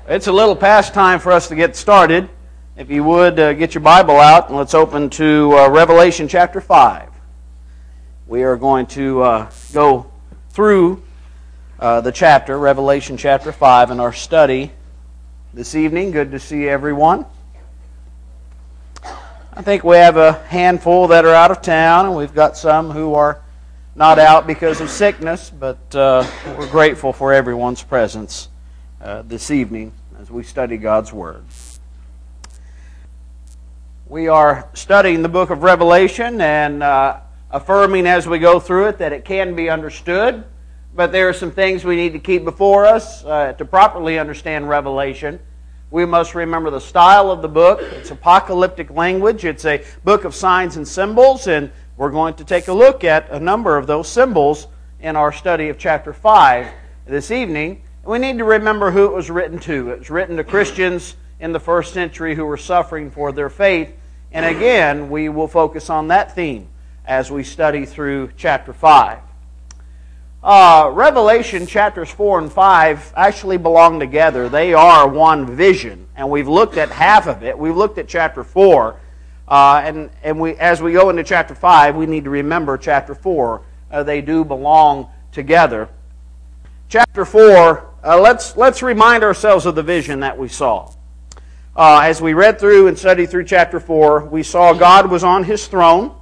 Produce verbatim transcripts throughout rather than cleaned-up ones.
It's a little past time for us to get started. If you would, uh, get your Bible out and let's open to uh, Revelation chapter five. We are going to uh, go through uh, the chapter, Revelation chapter five, in our study this evening. Good to see everyone. I think we have a handful that are out of town, and we've got some who are not out because of sickness, but uh, we're grateful for everyone's presence uh, this evening as we study God's Word. We are studying the book of Revelation and uh, affirming as we go through it that it can be understood, but there are some things we need to keep before us uh, to properly understand Revelation. We must remember the style of the book. It's apocalyptic language. It's a book of signs and symbols, and we're going to take a look at a number of those symbols in our study of chapter five this evening. We need to remember who it was written to. It was written to Christians in the first century who were suffering for their faith. And again, we will focus on that theme as we study through chapter five. Uh, Revelation chapters four and five actually belong together. They are one vision. And we've looked at half of it. We've looked at chapter four. Uh, and and we, as we go into chapter five, we need to remember chapter four. Uh, they do belong together. Chapter four, uh, let's, let's remind ourselves of the vision that we saw. Uh, as we read through and studied through chapter four, we saw God was on His throne.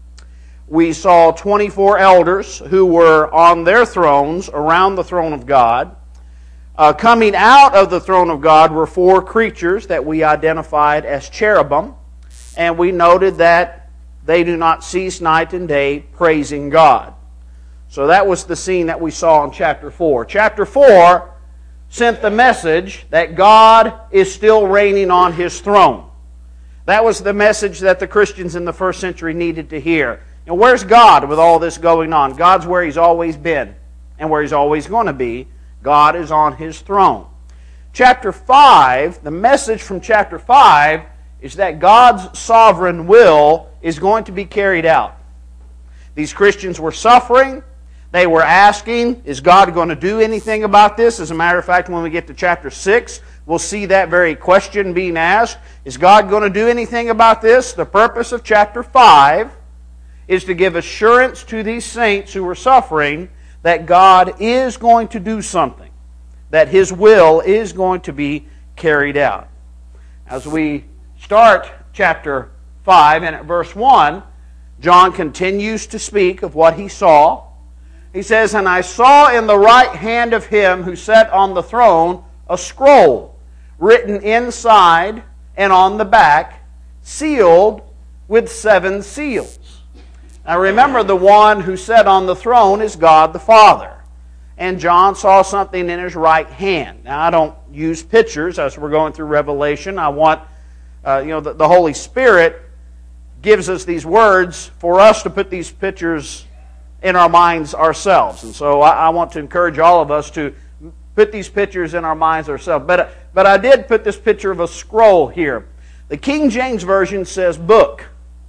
We saw twenty-four elders who were on their thrones around the throne of God. Uh, coming out of the throne of God were four creatures that we identified as cherubim. And we noted that they do not cease night and day praising God. So that was the scene that we saw in chapter four. Chapter four sent the message that God is still reigning on His throne. That was the message that the Christians in the first century needed to hear. You know, where's God with all this going on? God's where He's always been and where He's always going to be. God is on His throne. Chapter five, the message from chapter five is that God's sovereign will is going to be carried out. These Christians were suffering. They were asking, is God going to do anything about this? As a matter of fact, when we get to chapter six, we'll see that very question being asked. Is God going to do anything about this? The purpose of chapter five is to give assurance to these saints who were suffering that God is going to do something, that His will is going to be carried out. As we start chapter five, and at verse one, John continues to speak of what he saw. He says, "And I saw in the right hand of Him who sat on the throne a scroll, written inside and on the back, sealed with seven seals." Now remember, the one who sat on the throne is God the Father. And John saw something in his right hand. Now I don't use pictures as we're going through Revelation. I want, uh, you know, the, the Holy Spirit gives us these words for us to put these pictures in our minds ourselves. And so I, I want to encourage all of us to put these pictures in our minds ourselves. But, but I did put this picture of a scroll here. The King James Version says book.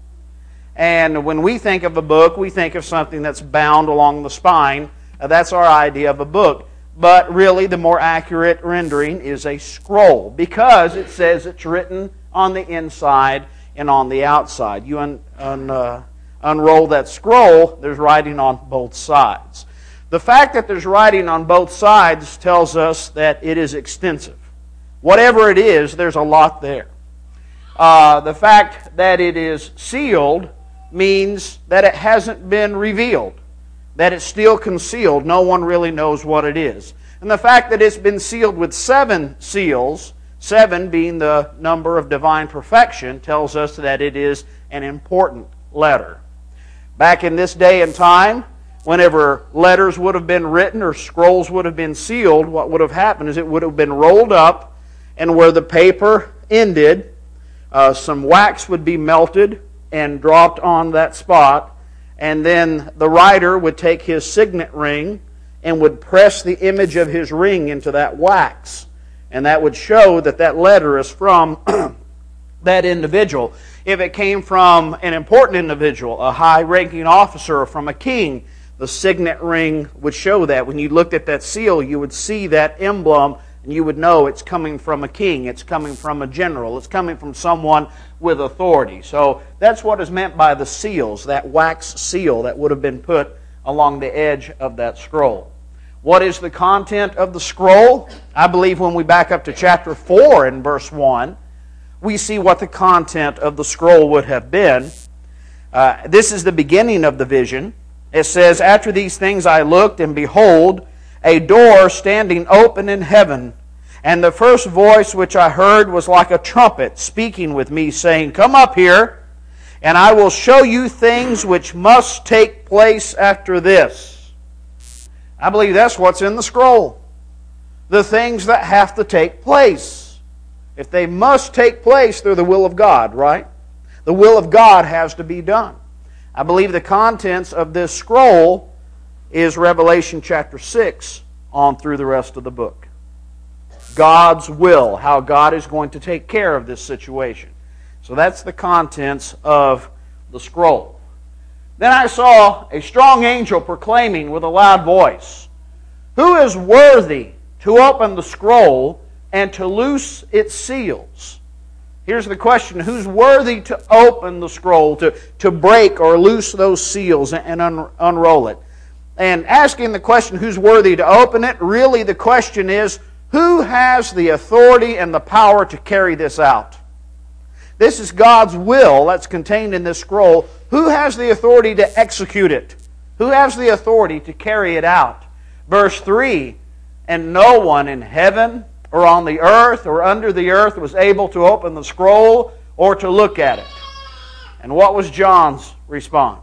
And when we think of a book, we think of something that's bound along the spine. Uh, that's our idea of a book. But really, the more accurate rendering is a scroll, because it says it's written on the inside and on the outside. You un, un, uh, unroll that scroll, there's writing on both sides. The fact that there's writing on both sides tells us that it is extensive. Whatever it is, there's a lot there. Uh, the fact that it is sealed means that it hasn't been revealed, that it's still concealed. No one really knows what it is. And the fact that it's been sealed with seven seals, seven being the number of divine perfection, tells us that it is an important letter. Back in this day and time, whenever letters would have been written or scrolls would have been sealed, what would have happened is it would have been rolled up, and where the paper ended, uh, some wax would be melted and dropped on that spot, and then the writer would take his signet ring and would press the image of his ring into that wax. And that would show that that letter is from that individual. If it came from an important individual, a high-ranking officer, or from a king, the signet ring would show that. When you looked at that seal, you would see that emblem And you would know it's coming from a king, it's coming from a general, it's coming from someone with authority. So that's what is meant by the seals, that wax seal that would have been put along the edge of that scroll. What is the content of the scroll? I believe when we back up to chapter four in verse one, we see what the content of the scroll would have been. Uh, this is the beginning of the vision. It says, "After these things I looked, and behold, a door standing open in heaven. And the first voice which I heard was like a trumpet speaking with me, saying, Come up here, and I will show you things which must take place after this." I believe that's what's in the scroll. The things that have to take place. If they must take place, they're the will of God, right? The will of God has to be done. I believe the contents of this scroll is Revelation chapter six on through the rest of the book. God's will, how God is going to take care of this situation. So that's the contents of the scroll. Then I saw a strong angel proclaiming with a loud voice, "Who is worthy to open the scroll and to loose its seals?" Here's the question: who's worthy to open the scroll, to, to break or loose those seals and un, unroll it? And asking the question, who's worthy to open it, really the question is, who has the authority and the power to carry this out? This is God's will that's contained in this scroll. Who has the authority to execute it? Who has the authority to carry it out? Verse three, "And no one in heaven or on the earth or under the earth was able to open the scroll or to look at it." And what was John's response?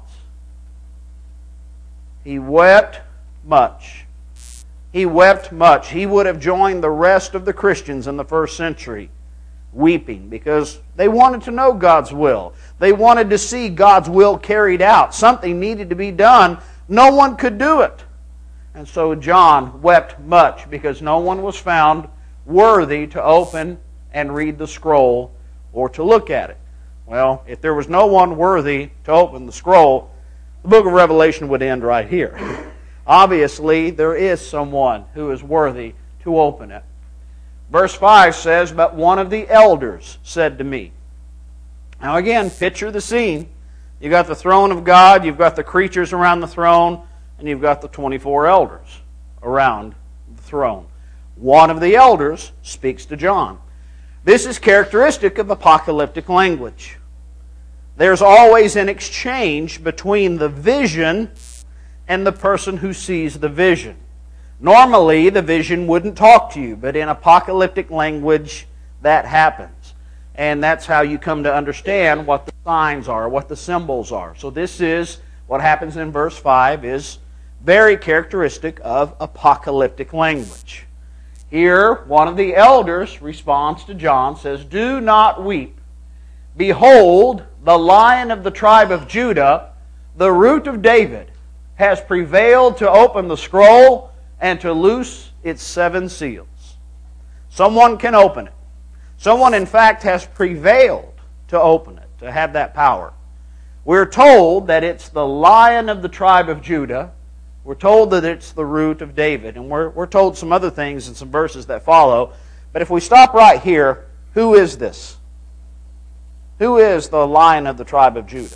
He wept much. He wept much. He would have joined the rest of the Christians in the first century weeping because they wanted to know God's will. They wanted to see God's will carried out. Something needed to be done. No one could do it. And so John wept much because no one was found worthy to open and read the scroll or to look at it. Well, if there was no one worthy to open the scroll, the book of Revelation would end right here. Obviously, there is someone who is worthy to open it. Verse five says, "But one of the elders said to me." Now again, picture the scene. You've got the throne of God, you've got the creatures around the throne, and you've got the twenty-four elders around the throne. One of the elders speaks to John. This is characteristic of apocalyptic language. There's always an exchange between the vision and the person who sees the vision. Normally, the vision wouldn't talk to you, but in apocalyptic language, that happens. And that's how you come to understand what the signs are, what the symbols are. So this is, what happens in verse five is very characteristic of apocalyptic language. Here, one of the elders responds to John, says, "Do not weep. Behold, the Lion of the tribe of Judah, the Root of David, has prevailed to open the scroll and to loose its seven seals." Someone can open it. Someone, in fact, has prevailed to open it, to have that power. We're told that it's the Lion of the tribe of Judah. We're told that it's the Root of David. And we're, we're told some other things in some verses that follow. But if we stop right here, who is this? Who is the Lion of the tribe of Judah?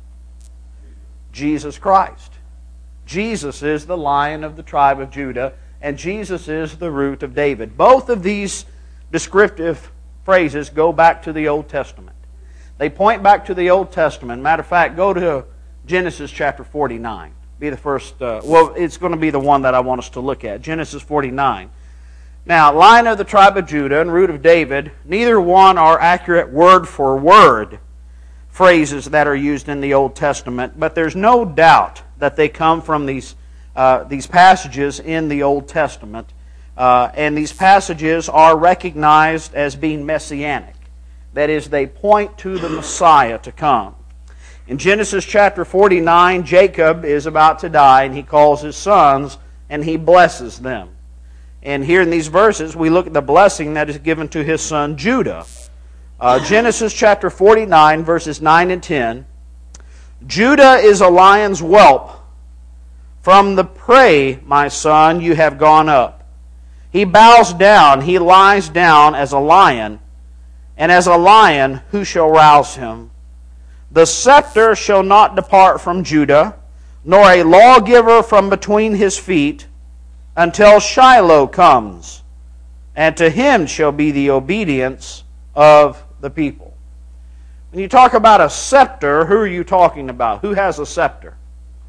Jesus Christ. Jesus is the Lion of the tribe of Judah, and Jesus is the Root of David. Both of these descriptive phrases go back to the Old Testament. They point back to the Old Testament. Matter of fact, go to Genesis chapter forty-nine. Be the first, uh, well, it's going to be the one that I want us to look at. Genesis forty-nine. Now, Lion of the tribe of Judah and Root of David, neither one are accurate word for word phrases that are used in the Old Testament, but there's no doubt that they come from these uh, these passages in the Old Testament, uh, and these passages are recognized as being messianic. That is, they point to the Messiah to come. In Genesis chapter forty-nine, Jacob is about to die, and he calls his sons, and he blesses them. And here in these verses, we look at the blessing that is given to his son Judah. Uh, Genesis chapter forty-nine, verses nine and ten. "Judah is a lion's whelp. From the prey, my son, you have gone up. He bows down, he lies down as a lion, and as a lion, who shall rouse him? The scepter shall not depart from Judah, nor a lawgiver from between his feet, until Shiloh comes, and to him shall be the obedience of the people. When you talk about a scepter, who are you talking about? Who has a scepter?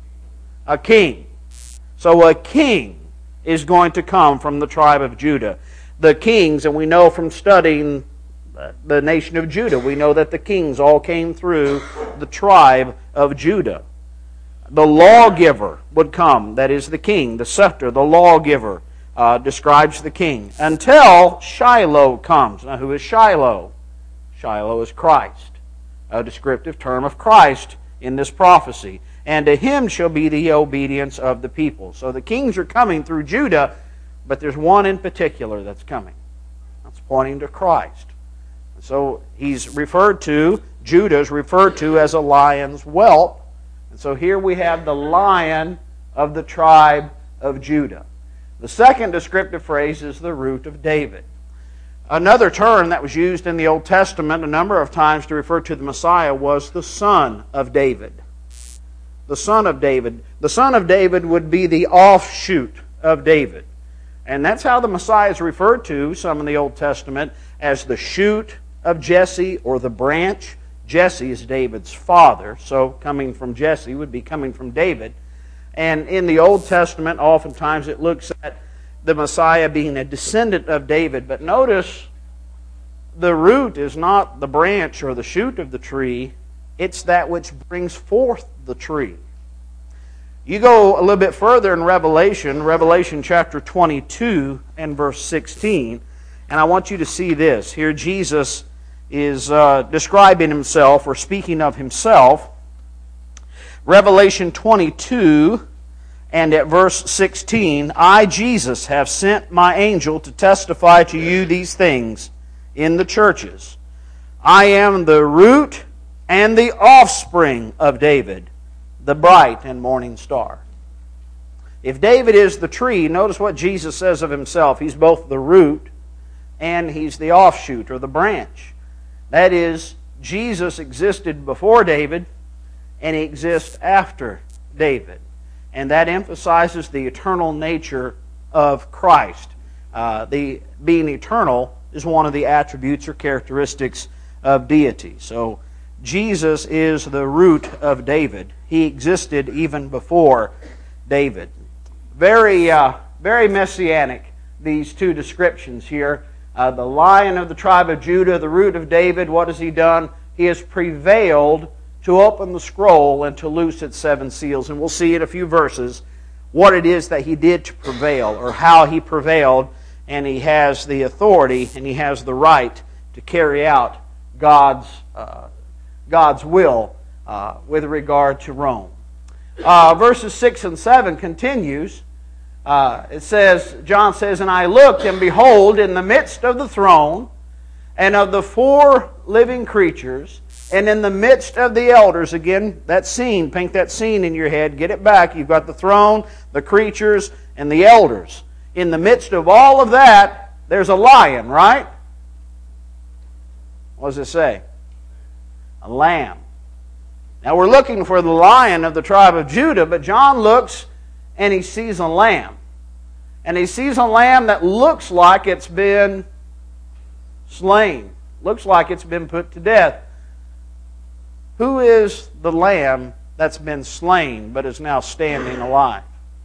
A king. So a king is going to come from the tribe of Judah. The kings, and we know from studying the nation of Judah, we know that the kings all came through the tribe of Judah. The lawgiver would come, that is the king, the scepter, the lawgiver uh, describes the king, until Shiloh comes. Now who is Shiloh? Shiloh is Christ, a descriptive term of Christ in this prophecy. And to him shall be the obedience of the people. So the kings are coming through Judah, but there's one in particular that's coming. That's pointing to Christ. So he's referred to, Judah is referred to as a lion's whelp. And so here we have the lion of the tribe of Judah. The second descriptive phrase is the root of David. Another term that was used in the Old Testament a number of times to refer to the Messiah was the son of David. The son of David. The son of David would be the offshoot of David. And that's how the Messiah is referred to, some in the Old Testament, as the shoot of Jesse or the branch. Jesse is David's father, so coming from Jesse would be coming from David. And in the Old Testament, oftentimes it looks at the Messiah being a descendant of David. But notice, the root is not the branch or the shoot of the tree. It's that which brings forth the tree. You go a little bit further in Revelation, Revelation chapter twenty-two and verse sixteen, and I want you to see this. Here Jesus is uh, describing himself or speaking of himself. Revelation twenty-two and at verse sixteen, I, Jesus, have sent my angel to testify to you these things in the churches. I am the root and the offspring of David, the bright and morning star. If David is the tree, notice what Jesus says of himself. He's both the root and he's the offshoot or the branch. That is, Jesus existed before David and he exists after David. And that emphasizes the eternal nature of Christ. Uh, the being eternal is one of the attributes or characteristics of deity. So Jesus is the root of David. He existed even before David. Very, uh, very messianic, these two descriptions here. Uh, the lion of the tribe of Judah, the root of David, what has he done? He has prevailed to open the scroll and to loose its seven seals. And we'll see in a few verses what it is that he did to prevail, or how he prevailed, and he has the authority and he has the right to carry out God's, uh, God's will uh, with regard to Rome. Uh, verses six and seven continues. Uh, it says, John says, And I looked, and behold, in the midst of the throne, and of the four living creatures, and in the midst of the elders, again, that scene, paint that scene in your head, get it back. You've got the throne, the creatures, and the elders. In the midst of all of that, there's a lion, right? What does it say? A lamb. Now we're looking for the lion of the tribe of Judah, but John looks and he sees a lamb. And he sees a lamb that looks like it's been slain. Looks like it's been put to death. Who is the lamb that's been slain but is now standing alive?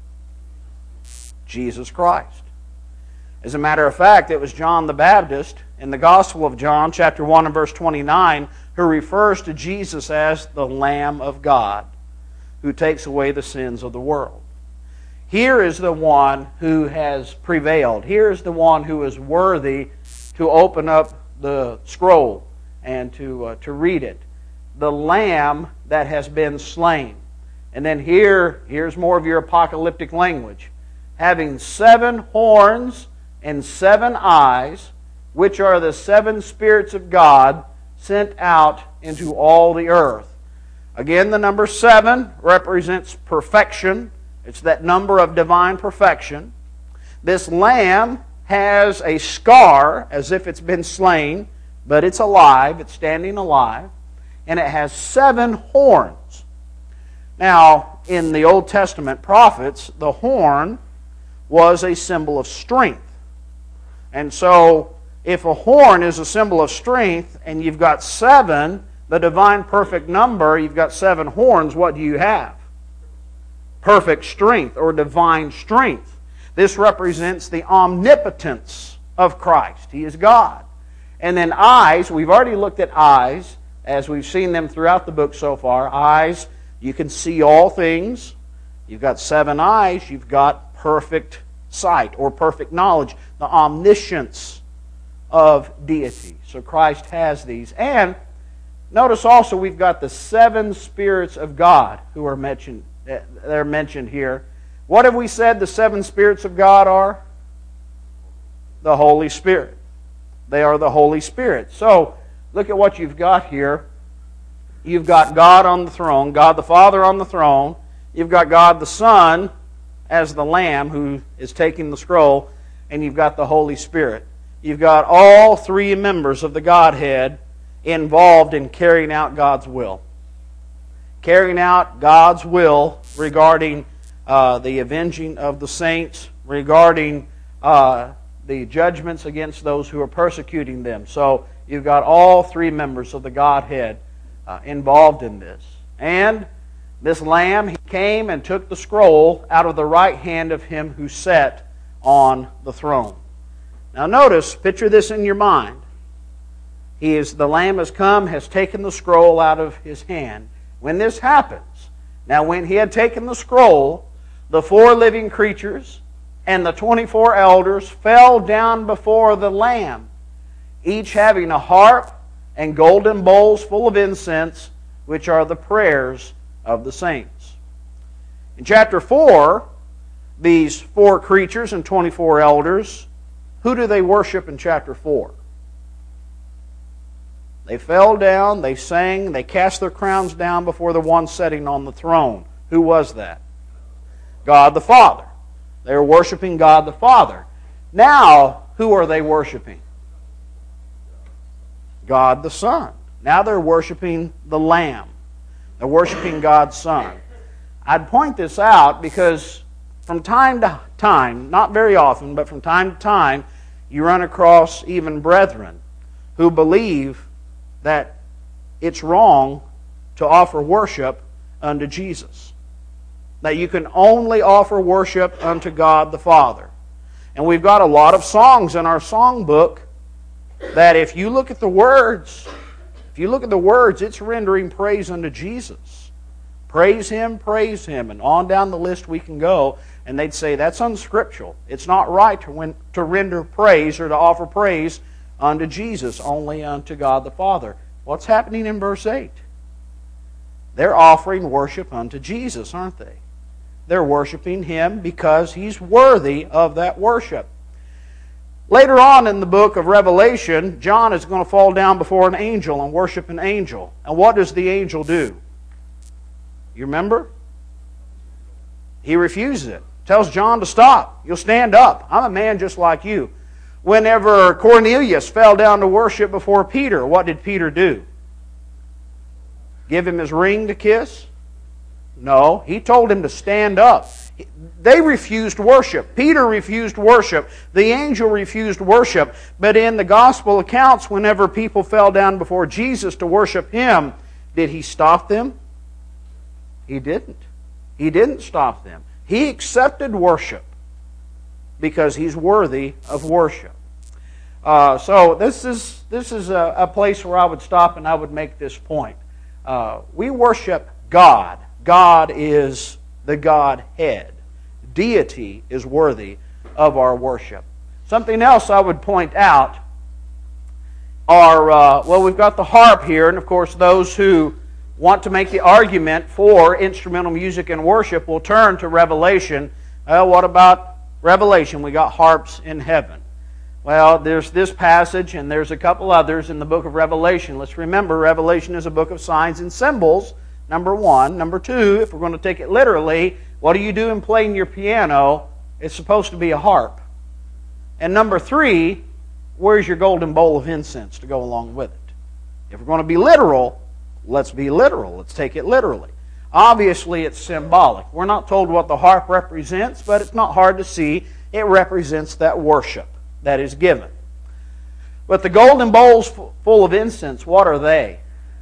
Jesus Christ. As a matter of fact, it was John the Baptist in the Gospel of John, chapter one and verse twenty-nine, who refers to Jesus as the Lamb of God, who takes away the sins of the world. Here is the one who has prevailed. Here is the one who is worthy to open up the scroll and to, uh, to read it. The Lamb that has been slain. And then here, here's more of your apocalyptic language. Having seven horns and seven eyes, which are the seven spirits of God sent out into all the earth. Again, the number seven represents perfection. It's that number of divine perfection. This Lamb has a scar as if it's been slain, but it's alive, it's standing alive, and it has seven horns. Now, in the Old Testament prophets, the horn was a symbol of strength. And so, if a horn is a symbol of strength, and you've got seven, the divine perfect number, you've got seven horns, what do you have? Perfect strength, or divine strength. This represents the omnipotence of Christ. He is God. And then eyes, we've already looked at eyes, as we've seen them throughout the book so far. Eyes, you can see all things. You've got seven eyes, you've got perfect sight, or perfect knowledge, the omniscience of deity. So Christ has these. And notice also we've got the seven spirits of God who are mentioned. They're mentioned here. What have we said the seven spirits of God are? The Holy Spirit. They are the Holy Spirit. So, look at what you've got here. You've got God on the throne, God the Father on the throne. You've got God the Son as the Lamb who is taking the scroll. And you've got the Holy Spirit. You've got all three members of the Godhead involved in carrying out God's will. Carrying out God's will regarding uh, the avenging of the saints, regarding uh, the judgments against those who are persecuting them. So you've got all three members of the Godhead uh, involved in this. And this Lamb, He came and took the scroll out of the right hand of Him who sat on the throne. Now notice, picture this in your mind. He is, the Lamb has come, has taken the scroll out of His hand. When this happens, now when He had taken the scroll, the four living creatures and the twenty-four elders fell down before the Lamb, each having a harp and golden bowls full of incense, which are the prayers of the saints. In chapter four, these four creatures and twenty-four elders, who do they worship in chapter four? They fell down, they sang, they cast their crowns down before the one sitting on the throne. Who was that? God the Father. They were worshiping God the Father. Now, who are they worshiping? God the Son. Now they're worshiping the Lamb. They're worshiping God's Son. I'd point this out because from time to time, not very often, but from time to time, you run across even brethren who believe that it's wrong to offer worship unto Jesus. That you can only offer worship unto God the Father. And we've got a lot of songs in our songbook that if you look at the words, if you look at the words, it's rendering praise unto Jesus. Praise Him, praise Him. And on down the list we can go. And they'd say that's unscriptural. It's not right to, win, to render praise or to offer praise unto Jesus, only unto God the Father. What's happening in verse eight? They're offering worship unto Jesus, aren't they? They're worshiping Him because He's worthy of that worship. Later on in the book of Revelation, John is going to fall down before an angel and worship an angel. And what does the angel do? You remember? He refuses it. Tells John to stop. You'll stand up. I'm a man just like you. Whenever Cornelius fell down to worship before Peter, what did Peter do? Give him his ring to kiss? No, he told him to stand up. They refused worship. Peter refused worship. The angel refused worship. But in the gospel accounts, whenever people fell down before Jesus to worship Him, did He stop them? He didn't. He didn't stop them. He accepted worship because He's worthy of worship. Uh, so this is this is a, a place where I would stop and I would make this point. Uh, we worship God. God is the Godhead. Deity is worthy of our worship. Something else I would point out are, uh, well, we've got the harp here, and of course those who want to make the argument for instrumental music and worship will turn to Revelation. Well, what about Revelation? We got harps in heaven. Well, there's this passage and there's a couple others in the book of Revelation. Let's remember, Revelation is a book of signs and symbols, number one. Number two, if we're going to take it literally, what do you do in playing your piano? It's supposed to be a harp. And number three, where's your golden bowl of incense to go along with it? If we're going to be literal, let's be literal. Let's take it literally. Obviously, it's symbolic. We're not told what the harp represents, but it's not hard to see. It represents that worship that is given. But the golden bowls full of incense, what are they?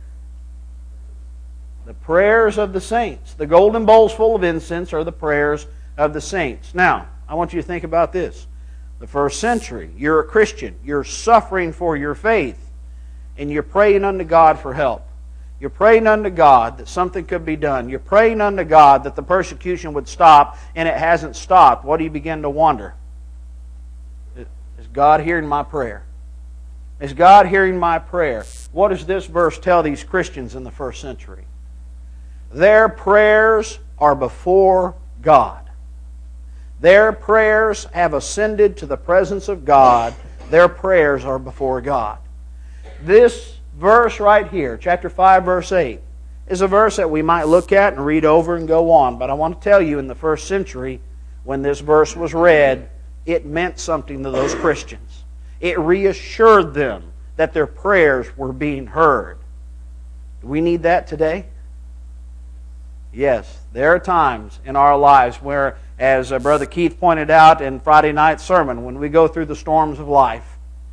The prayers of the saints. The golden bowls full of incense are the prayers of the saints. Now, I want you to think about this. The first century, you're a Christian. You're suffering for your faith. And you're praying unto God for help. You're praying unto God that something could be done. You're praying unto God that the persecution would stop, and it hasn't stopped. What do you begin to wonder? Is God hearing my prayer? Is God hearing my prayer? What does this verse tell these Christians in the first century? Their prayers are before God. Their prayers have ascended to the presence of God. Their prayers are before God. This verse right here, chapter five, verse eight, is a verse that we might look at and read over and go on. But I want to tell you, in the first century, when this verse was read, it meant something to those Christians. It reassured them that their prayers were being heard. Do we need that today? Yes, there are times in our lives where, as Brother Keith pointed out in Friday night's sermon, when we go through the storms of life,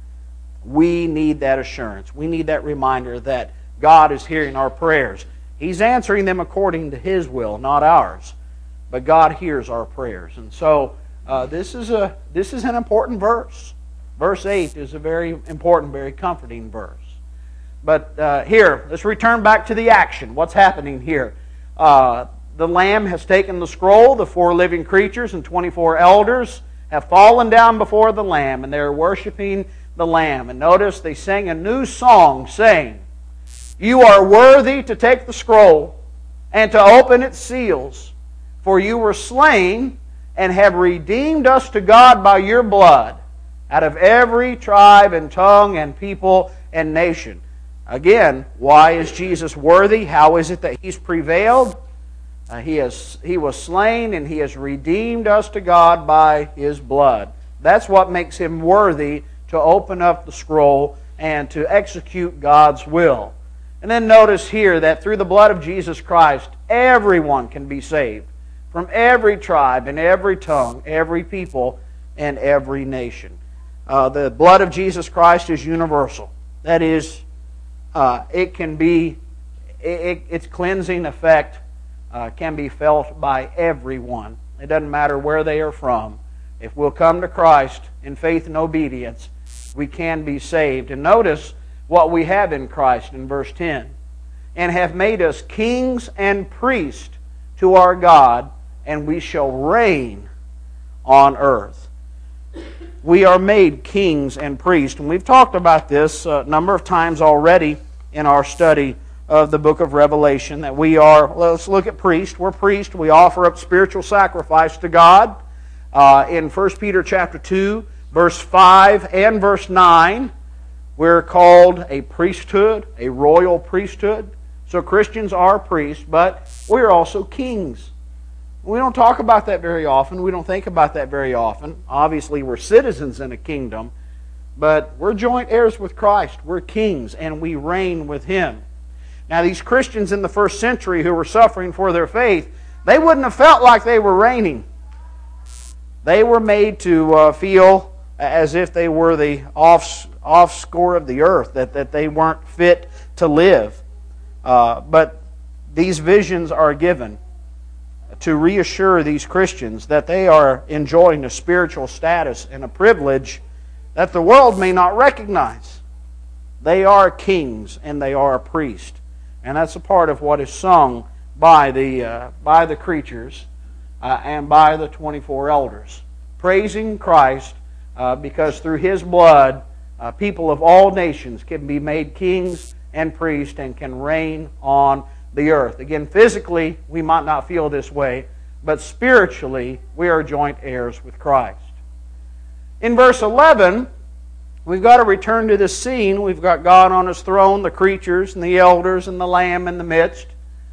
we need that assurance. We need that reminder that God is hearing our prayers. He's answering them according to His will, not ours. But God hears our prayers. And so uh, this is a this is an important verse. Verse eight is a very important, very comforting verse. But uh, here, let's return back to the action. What's happening here? Uh, the Lamb has taken the scroll. The four living creatures and twenty-four elders have fallen down before the Lamb, and they're worshiping the Lamb. And notice they sang a new song saying, "You are worthy to take the scroll and to open its seals, for you were slain and have redeemed us to God by your blood out of every tribe and tongue and people and nation." Again, why is Jesus worthy? How is it that He's prevailed? Uh, he, has, he was slain and He has redeemed us to God by His blood. That's what makes Him worthy to open up the scroll and to execute God's will. And then notice here that through the blood of Jesus Christ, everyone can be saved. From every tribe and every tongue, every people, and every nation. Uh, the blood of Jesus Christ is universal. That is, uh, it can be, it, its cleansing effect uh, can be felt by everyone. It doesn't matter where they are from. If we'll come to Christ in faith and obedience, we can be saved. And notice what we have in Christ in verse ten. "And have made us kings and priests to our God, and we shall reign on earth." We are made kings and priests. And we've talked about this a number of times already in our study of the book of Revelation, that we are, let's look at priests. We're priests. We offer up spiritual sacrifice to God. Uh, in First Peter chapter two, verse five and verse nine, we're called a priesthood, a royal priesthood. So Christians are priests, but we're also kings. We don't talk about that very often. We don't think about that very often. Obviously, we're citizens in a kingdom, but we're joint heirs with Christ. We're kings, and we reign with Him. Now, these Christians in the first century who were suffering for their faith, they wouldn't have felt like they were reigning. They were made to uh, feel as if they were the off, offscore of the earth, that, that they weren't fit to live. Uh, but these visions are given to reassure these Christians that they are enjoying a spiritual status and a privilege that the world may not recognize. They are kings and they are a priest. And that's a part of what is sung by the, uh, by the creatures uh, and by the twenty-four elders, praising Christ uh, because through His blood, uh, people of all nations can be made kings and priests and can reign on the earth. Again, physically, we might not feel this way, but spiritually, we are joint heirs with Christ. In verse eleven, we've got to return to this scene. We've got God on His throne, the creatures and the elders and the Lamb in the midst.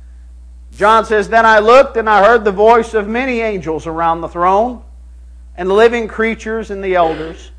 John says, "Then I looked and I heard the voice of many angels around the throne, and the living creatures and the elders.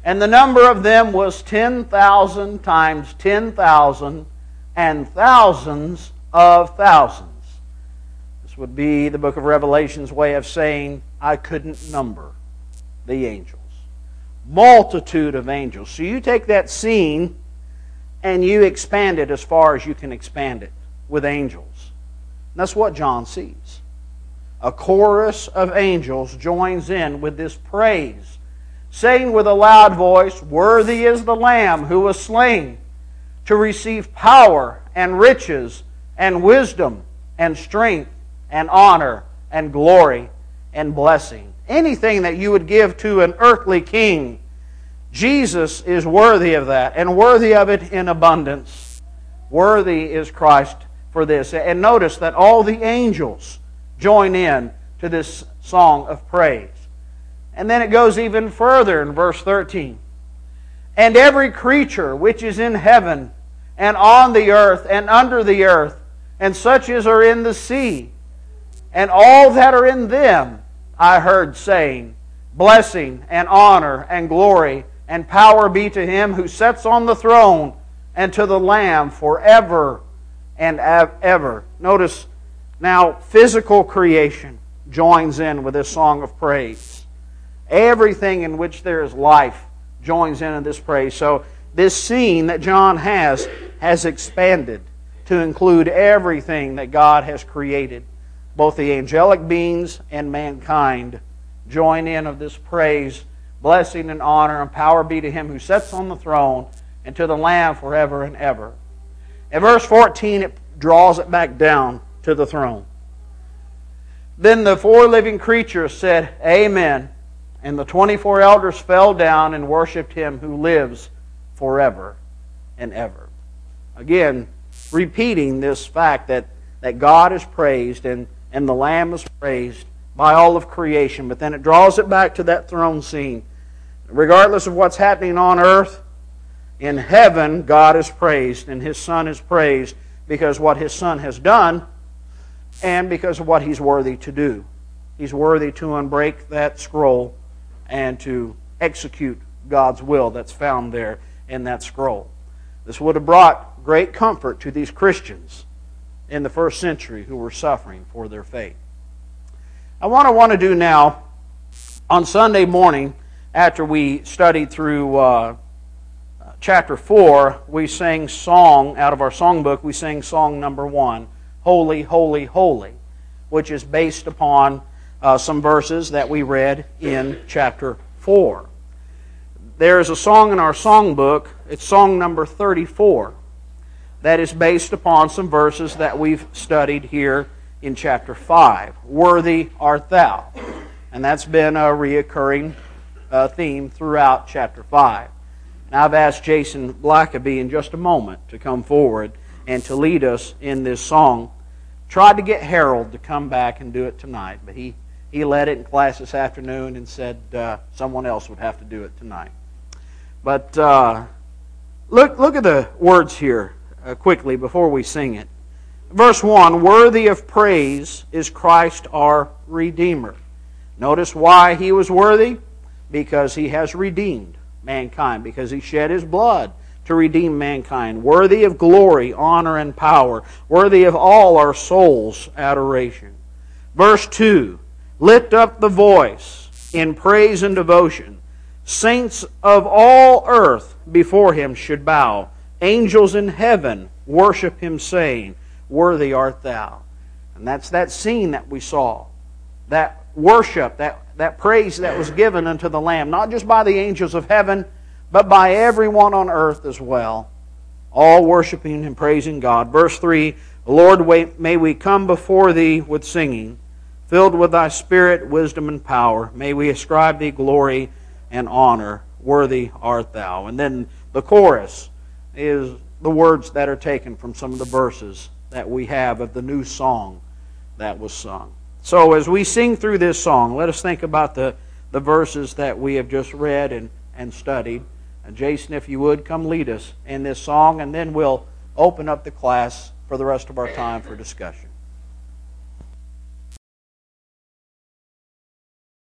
And the number of them was ten thousand times ten thousand and thousands of thousands. This would be the book of Revelation's way of saying, I couldn't number the angels. Multitude of angels. So you take that scene and you expand it as far as you can expand it with angels. And that's what John sees. A chorus of angels joins in with this praise, saying with a loud voice, Worthy is the Lamb who was slain to receive power and riches and wisdom and strength and honor and glory and blessing. Anything that you would give to an earthly king, Jesus is worthy of that, and worthy of it in abundance. Worthy is Christ for this. And notice that all the angels join in to this song of praise. And then it goes even further in verse thirteen. And every creature which is in heaven, and on the earth, and under the earth, and such as are in the sea, and all that are in them, I heard saying, Blessing and honor and glory and power be to Him who sits on the throne and to the Lamb forever and ever. Notice now physical creation joins in with this song of praise. Everything in which there is life joins in in this praise. So this scene that John has has expanded to include everything that God has created. Both the angelic beings and mankind join in of this praise. Blessing and honor and power be to Him who sits on the throne and to the Lamb forever and ever. In verse fourteen, it draws it back down to the throne. Then the four living creatures said, Amen. And the twenty-four elders fell down and worshipped Him who lives forever and ever. Again, repeating this fact that, that God is praised and, and the Lamb is praised by all of creation. But then it draws it back to that throne scene. Regardless of what's happening on earth, in heaven, God is praised and His Son is praised because what His Son has done and because of what He's worthy to do. He's worthy to unbreak that scroll and to execute God's will that's found there in that scroll. This would have brought great comfort to these Christians in the first century who were suffering for their faith. I want to want to do now, on Sunday morning, after we studied through uh, chapter four, we sang song, out of our songbook, we sang song number one, Holy, Holy, Holy, which is based upon uh, some verses that we read in chapter four. There is a song in our songbook, it's song number thirty-four, that is based upon some verses that we've studied here in chapter five. Worthy art thou. And that's been a reoccurring uh, theme throughout chapter five. And I've asked Jason Blackaby in just a moment to come forward and to lead us in this song. Tried to get Harold to come back and do it tonight, but he, he led it in class this afternoon and said uh, someone else would have to do it tonight. But uh, look, look at the words here uh, quickly before we sing it. Verse one, Worthy of praise is Christ our Redeemer. Notice why He was worthy? Because He has redeemed mankind, because He shed His blood to redeem mankind. Worthy of glory, honor, and power. Worthy of all our souls' adoration. Verse two, Lift up the voice in praise and devotion. Saints of all earth before Him should bow. Angels in heaven worship Him, saying, Worthy art thou. And that's that scene that we saw. That worship, that, that praise that was given unto the Lamb, not just by the angels of heaven, but by everyone on earth as well. All worshiping and praising God. Verse three, Lord, may we come before Thee with singing, filled with Thy Spirit, wisdom, and power. May we ascribe Thee glory and honor. Worthy art Thou. And then the chorus is the words that are taken from some of the verses that we have of the new song that was sung. So as we sing through this song, let us think about the, the verses that we have just read and, and studied. And Jason, if you would, come lead us in this song, and then we'll open up the class for the rest of our time for discussion.